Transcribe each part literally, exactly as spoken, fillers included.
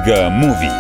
Iga Mówi.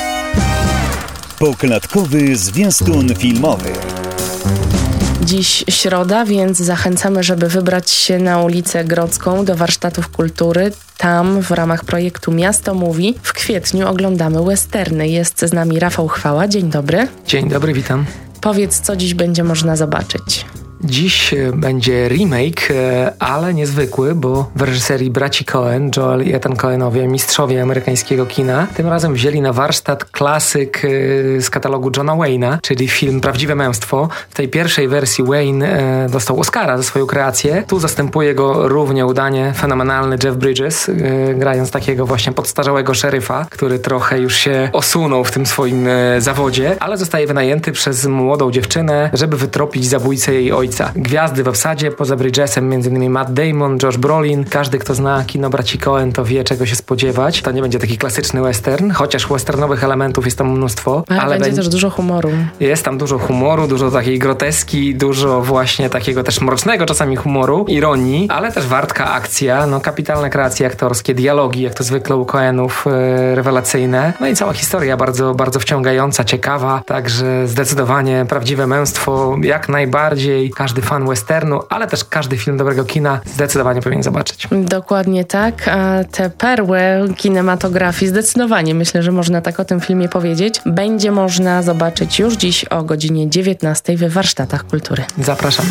Poklatkowy zwiastun filmowy. Dziś środa, więc zachęcamy, żeby wybrać się na ulicę Grodzką do warsztatów kultury. Tam w ramach projektu Miasto Mówi w kwietniu oglądamy westerny. Jest z nami Rafał Chwała. Dzień dobry. Dzień dobry, witam. Powiedz, co dziś będzie można zobaczyć. Dziś będzie remake, ale niezwykły, bo w reżyserii braci Coen, Joel i Ethan Coenowie, mistrzowie amerykańskiego kina, tym razem wzięli na warsztat klasyk z katalogu Johna Wayne'a, czyli film Prawdziwe Męstwo. W tej pierwszej wersji Wayne dostał Oscara za swoją kreację. Tu zastępuje go równie udanie fenomenalny Jeff Bridges, grając takiego właśnie podstarzałego szeryfa, który trochę już się osunął w tym swoim zawodzie, ale zostaje wynajęty przez młodą dziewczynę, żeby wytropić zabójcę jej ojca. Gwiazdy w obsadzie, poza Bridgesem m.in. Matt Damon, Josh Brolin. Każdy, kto zna kino braci Coen, to wie, czego się spodziewać. To nie będzie taki klasyczny western, chociaż westernowych elementów jest tam mnóstwo. Ale, ale będzie be... też dużo humoru. Jest tam dużo humoru, dużo takiej groteski, dużo właśnie takiego też mrocznego czasami humoru, ironii, ale też wartka akcja, no kapitalne kreacje aktorskie, dialogi, jak to zwykle u Coenów, yy, rewelacyjne. No i cała historia bardzo, bardzo wciągająca, ciekawa, także zdecydowanie Prawdziwe Męstwo, jak najbardziej każdy fan westernu, ale też każdy film dobrego kina zdecydowanie powinien zobaczyć. Dokładnie tak, a te perły kinematografii zdecydowanie, myślę, że można tak o tym filmie powiedzieć, będzie można zobaczyć już dziś o godzinie dziewiętnastej w warsztatach kultury. Zapraszamy.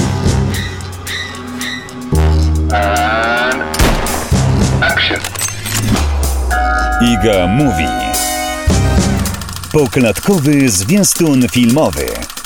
And action. Iga Mówi. Poklatkowy zwiastun filmowy.